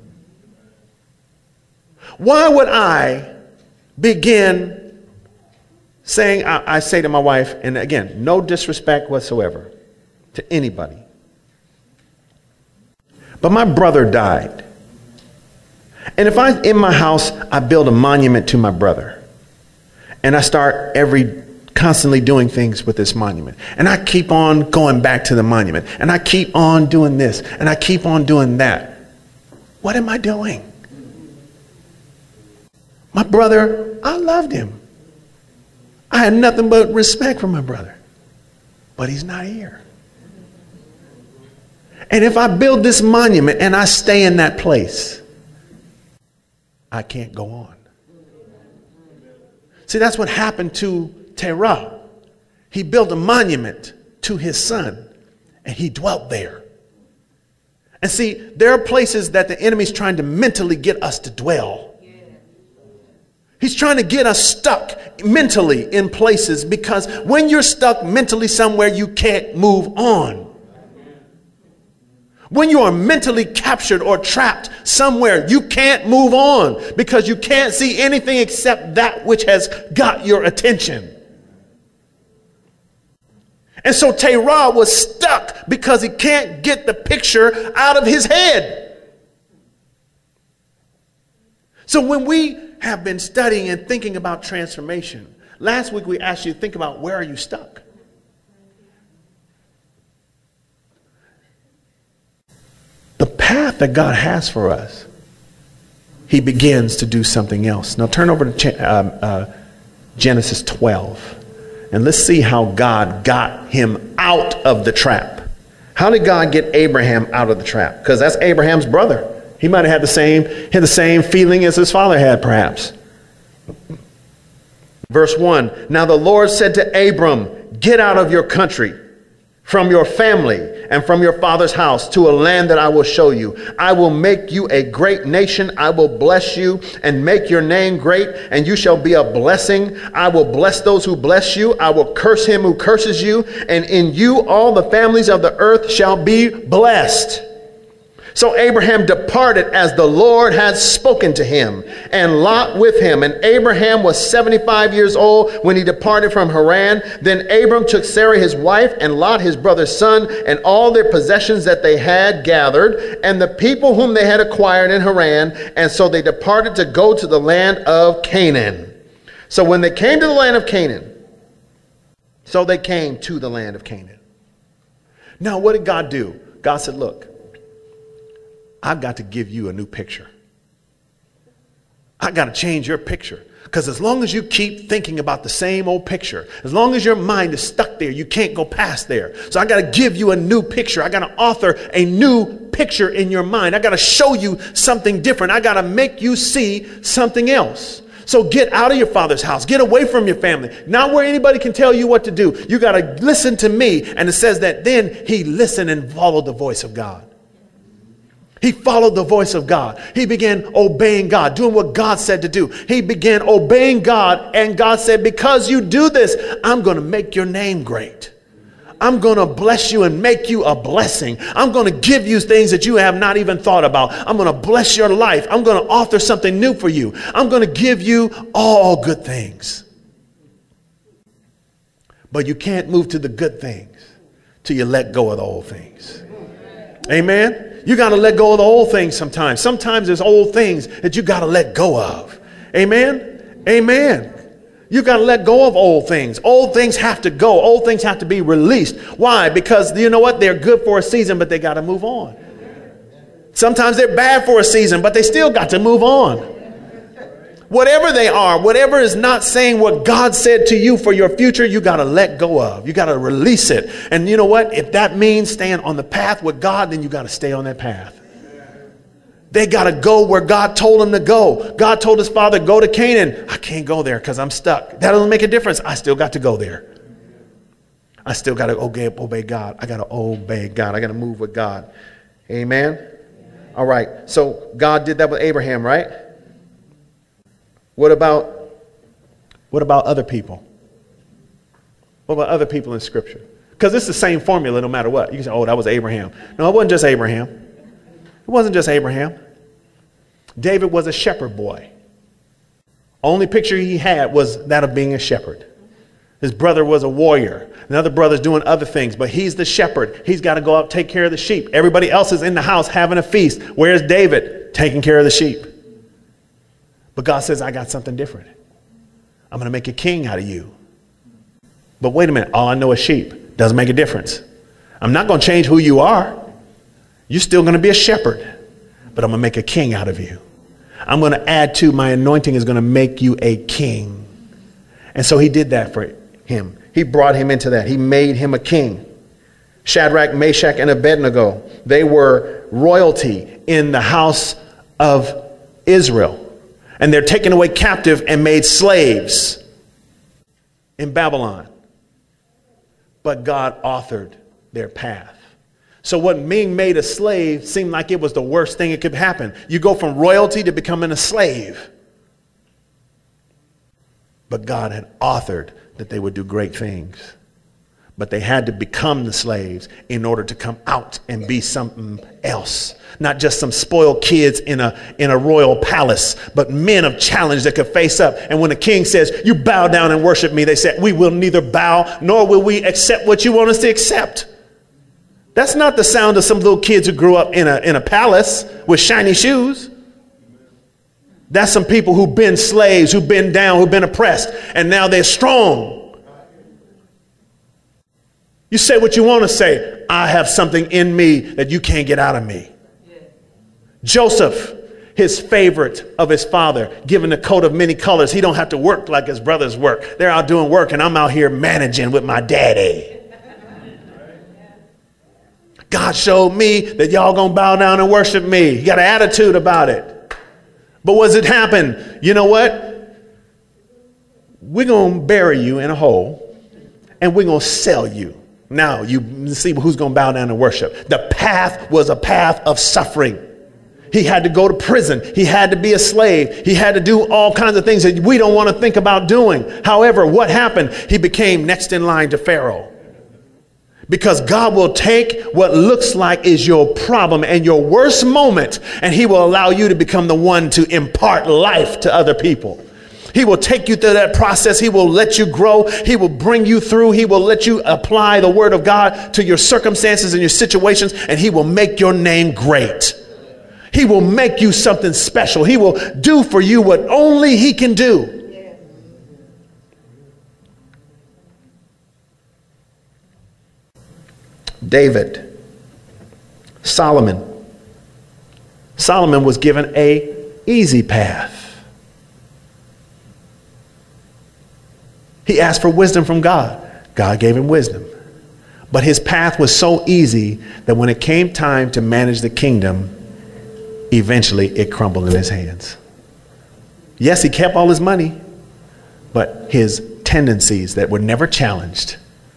Why would I begin saying, I, I say to my wife, and again, no disrespect whatsoever to anybody, but my brother died. And if I, in my house, I build a monument to my brother, and I start every constantly doing things with this monument. And I keep on going back to the monument. And I keep on doing this. And I keep on doing that. What am I doing? My brother, I loved him. I had nothing but respect for my brother. But he's not here. And if I build this monument and I stay in that place, I can't go on. See, that's what happened to Terah. He built a monument to his son, and he dwelt there. And see, there are places that the enemy's trying to mentally get us to dwell. He's trying to get us stuck mentally in places, because when you're stuck mentally somewhere, you can't move on. When you are mentally captured or trapped somewhere, you can't move on because you can't see anything except that which has got your attention. And so Terah was stuck because he can't get the picture out of his head. So when we have been studying and thinking about transformation, last week we asked you to think about, where are you stuck? The path that God has for us, he begins to do something else. Now turn over to uh, uh, Genesis twelve, and let's see how God got him out of the trap. How did God get Abraham out of the trap? Because that's Abraham's brother. He might have had the same, had the same feeling as his father had, perhaps. Verse one, now the Lord said to Abram, get out of your country, from your family and from your father's house, to a land that I will show you. I will make you a great nation. I will bless you and make your name great, and you shall be a blessing. I will bless those who bless you. I will curse him who curses you. And in you all the families of the earth shall be blessed. So Abraham departed as the Lord had spoken to him, and Lot with him. And Abraham was seventy-five years old when he departed from Haran. Then Abram took Sarai his wife, and Lot his brother's son, and all their possessions that they had gathered, and the people whom they had acquired in Haran. And so they departed to go to the land of Canaan. So when they came to the land of Canaan, so they came to the land of Canaan. Now what did God do? God said, look, I've got to give you a new picture. I got to change your picture. Because as long as you keep thinking about the same old picture, as long as your mind is stuck there, you can't go past there. So I got to give you a new picture. I got to author a new picture in your mind. I got to show you something different. I got to make you see something else. So get out of your father's house. Get away from your family. Not where anybody can tell you what to do. You got to listen to me. And it says that then he listened and followed the voice of God. He followed the voice of God. He began obeying God, doing what God said to do. He began obeying God, and God said, because you do this, I'm going to make your name great. I'm going to bless you and make you a blessing. I'm going to give you things that you have not even thought about. I'm going to bless your life. I'm going to author something new for you. I'm going to give you all good things. But you can't move to the good things till you let go of the old things. Amen. You got to let go of the old things sometimes. Sometimes there's old things that you got to let go of. Amen. Amen. You got to let go of old things. Old things have to go. Old things have to be released. Why? Because you know what? They're good for a season, but they got to move on. Sometimes they're bad for a season, but they still got to move on. Whatever they are, whatever is not saying what God said to you for your future, you got to let go of. You got to release it. And you know what? If that means staying on the path with God, then you got to stay on that path. They got to go where God told them to go. God told his father, go to Canaan. I can't go there because I'm stuck. That doesn't make a difference. I still got to go there. I still got to obey, obey God. I got to obey God. I got to move with God. Amen. All right. So God did that with Abraham, right? What about, what about other people? What about other people in Scripture? Because it's the same formula no matter what. You can say, oh, that was Abraham. No, it wasn't just Abraham. It wasn't just Abraham. David was a shepherd boy. Only picture he had was that of being a shepherd. His brother was a warrior. Another brother's doing other things, but he's the shepherd. He's got to go out, take care of the sheep. Everybody else is in the house having a feast. Where's David? Taking care of the sheep. But God says, I got something different. I'm going to make a king out of you. But wait a minute, all I know is sheep. Doesn't make a difference. I'm not going to change who you are. You're still going to be a shepherd, but I'm going to make a king out of you. I'm going to add to my anointing is going to make you a king. And so he did that for him. He brought him into that. He made him a king. Shadrach, Meshach, and Abednego, they were royalty in the house of Israel. And they're taken away captive and made slaves in Babylon. But God authored their path. So what being made a slave seemed like it was the worst thing that could happen. You go from royalty to becoming a slave. But God had authored that they would do great things. But they had to become the slaves in order to come out and be something else. Not just some spoiled kids in a, in a royal palace, but men of challenge that could face up. And when the king says, you bow down and worship me, they said, we will neither bow nor will we accept what you want us to accept. That's not the sound of some little kids who grew up in a, in a palace with shiny shoes. That's some people who've been slaves, who've been down, who've been oppressed, and now they're strong. You say what you want to say. I have something in me that you can't get out of me. Yeah. Joseph, his favorite of his father, given a coat of many colors. He don't have to work like his brothers work. They're out doing work, and I'm out here managing with my daddy. God showed me that y'all gonna bow down and worship me. He got an attitude about it. But what's it happen? You know what? We're gonna bury you in a hole, and we're gonna sell you. Now you see who's going to bow down and worship. The path was a path of suffering. He had to go to prison. He had to be a slave. He had to do all kinds of things that we don't want to think about doing. However, what happened? He became next in line to Pharaoh. Because God will take what looks like is your problem and your worst moment, and he will allow you to become the one to impart life to other people. He will take you through that process. He will let you grow. He will bring you through. He will let you apply the word of God to your circumstances and your situations, and he will make your name great. He will make you something special. He will do for you what only he can do. David, Solomon. Solomon was given an easy path. He asked for wisdom from God. God gave him wisdom. But his path was so easy that when it came time to manage the kingdom, eventually it crumbled in his hands. Yes, he kept all his money, but his tendencies that were never challenged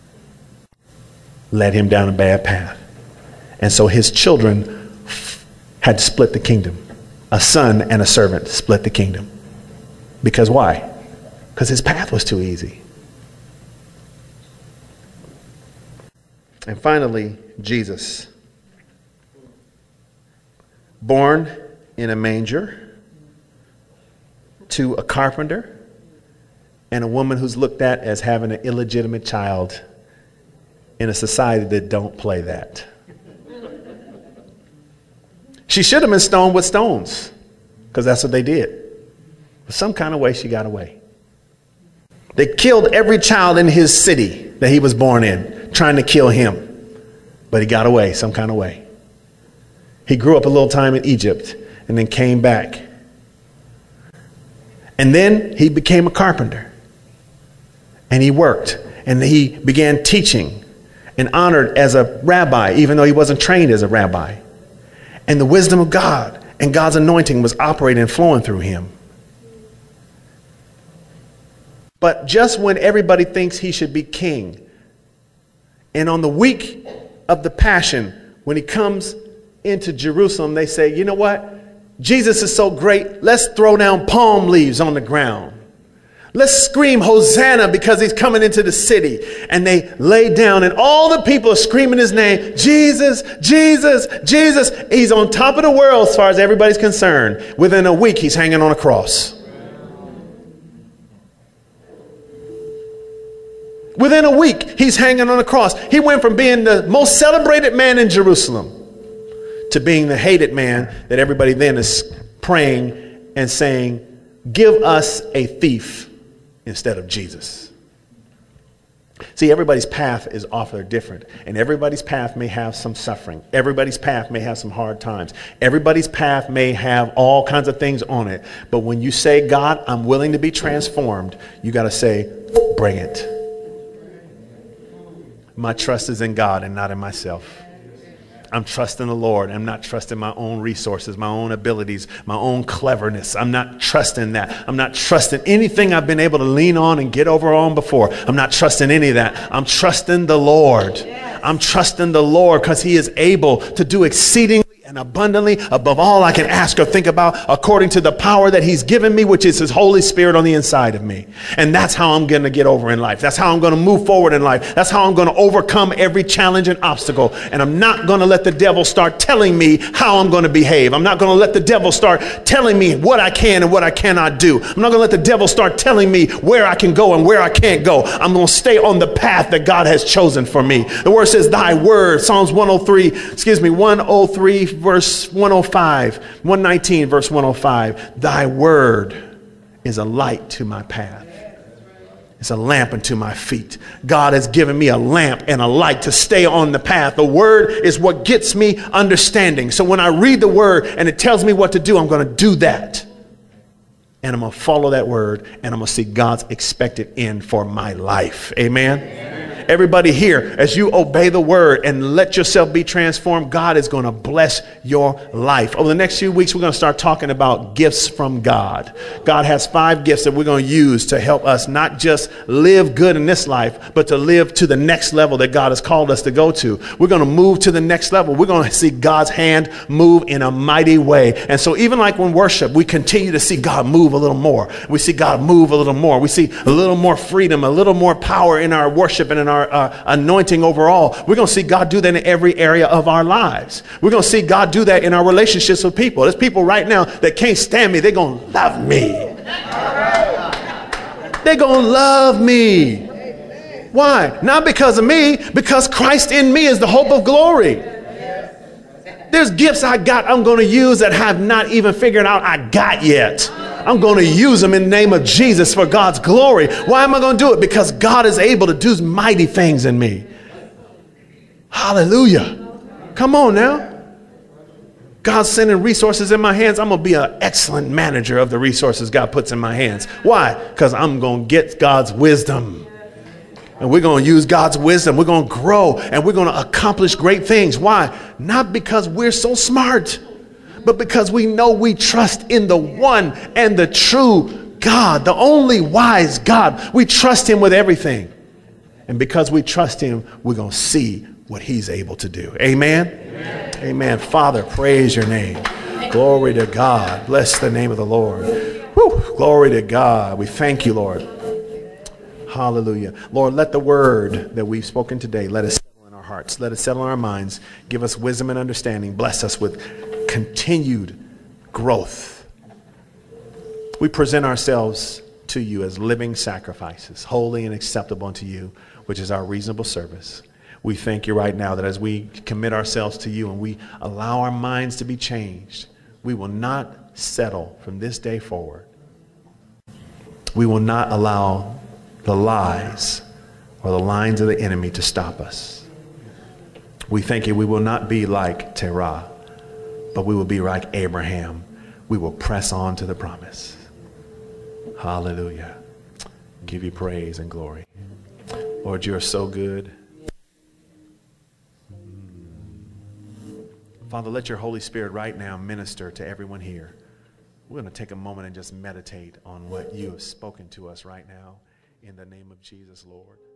led him down a bad path. And so his children had to split the kingdom. A son and a servant split the kingdom. Because why? Because his path was too easy. And finally, Jesus. Born in a manger to a carpenter and a woman who's looked at as having an illegitimate child in a society that don't play that. She should have been stoned with stones, because that's what they did. But some kind of way she got away. They killed every child in his city that he was born in, trying to kill him. But he got away some kind of way. He grew up a little time in Egypt and then came back. And then he became a carpenter. And he worked. And he began teaching and honored as a rabbi, even though he wasn't trained as a rabbi. And the wisdom of God and God's anointing was operating and flowing through him. But just when everybody thinks he should be king, and on the week of the Passion, when he comes into Jerusalem, they say, you know what? Jesus is so great, let's throw down palm leaves on the ground. Let's scream Hosanna because he's coming into the city. And they lay down and all the people are screaming his name. Jesus, Jesus, Jesus. He's on top of the world as far as everybody's concerned. Within a week, he's hanging on a cross. Within a week, he's hanging on a cross. He went from being the most celebrated man in Jerusalem to being the hated man that everybody then is praying and saying, give us a thief instead of Jesus. See, everybody's path is awfully different, and everybody's path may have some suffering. Everybody's path may have some hard times. Everybody's path may have all kinds of things on it. But when you say, God, I'm willing to be transformed, you got to say, bring it. My trust is in God and not in myself. I'm trusting the Lord. I'm not trusting my own resources, my own abilities, my own cleverness. I'm not trusting that. I'm not trusting anything I've been able to lean on and get over on before. I'm not trusting any of that. I'm trusting the Lord. I'm trusting the Lord because he is able to do exceedingly and abundantly above all I can ask or think about, according to the power that he's given me, which is his Holy Spirit on the inside of me. And that's how I'm going to get over in life. That's how I'm going to move forward in life. That's how I'm going to overcome every challenge and obstacle. And I'm not going to let the devil start telling me how I'm going to behave. I'm not going to let the devil start telling me what I can and what I cannot do. I'm not going to let the devil start telling me where I can go and where I can't go. I'm going to stay on the path that God has chosen for me. The word says, thy word, Psalms one oh three, excuse me, one oh three, verse one oh five, one nineteen, verse one oh five, thy word is a light to my path. It's a lamp unto my feet. God has given me a lamp and a light to stay on the path. The word is what gets me understanding. So when I read the word and it tells me what to do, I'm going to do that. And I'm going to follow that word, and I'm going to see God's expected end for my life. Amen. Amen. Everybody here, as you obey the word and let yourself be transformed, God is going to bless your life. Over the next few weeks, we're going to start talking about gifts from God. God has five gifts that we're going to use to help us not just live good in this life, but to live to the next level that God has called us to go to. We're going to move to the next level. We're going to see God's hand move in a mighty way. And so even like when worship, we continue to see God move a little more. We see God move a little more. We see a little more freedom, a little more power in our worship and in our uh, anointing overall. We're going to see God do that in every area of our lives. We're going to see God do that in our relationships with people. There's people right now that can't stand me. They're going to love me. They're going to love me. Why? Not because of me, because Christ in me is the hope of glory. There's gifts I got I'm going to use that I have not even figured out I got yet. I'm going to use them in the name of Jesus for God's glory. Why am I going to do it? Because God is able to do mighty things in me. Hallelujah. Come on now. God's sending resources in my hands. I'm going to be an excellent manager of the resources God puts in my hands. Why? Because I'm going to get God's wisdom. And we're going to use God's wisdom. We're going to grow and we're going to accomplish great things. Why? Not because we're so smart, but because we know we trust in the one and the true God, the only wise God. We trust him with everything. And because we trust him, we're going to see what he's able to do. Amen? Amen. Amen. Father, praise your name. Glory to God. Bless the name of the Lord. Whew. Glory to God. We thank you, Lord. Hallelujah. Lord, let the word that we've spoken today, let us settle in our hearts. Let it settle in our minds. Give us wisdom and understanding. Bless us with continued growth. We present ourselves to you as living sacrifices, holy and acceptable unto you, which is our reasonable service. We thank you right now that as we commit ourselves to you and we allow our minds to be changed, we will not settle from this day forward. We will not allow the lies or the lines of the enemy to stop us. We thank you we will not be like Terah, but we will be like Abraham. We will press on to the promise. Hallelujah. Give you praise and glory. Lord, you are so good. Father, let your Holy Spirit right now minister to everyone here. We're going to take a moment and just meditate on what you have spoken to us right now. In the name of Jesus, Lord.